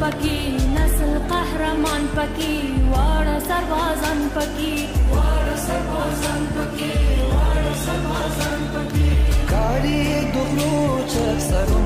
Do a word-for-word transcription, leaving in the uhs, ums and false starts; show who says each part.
Speaker 1: پکی نسل قهرمان پکی واړه سربازان پکی واړه سربازان پکی واړه سربازان پکی
Speaker 2: کاری دغلو چک سرو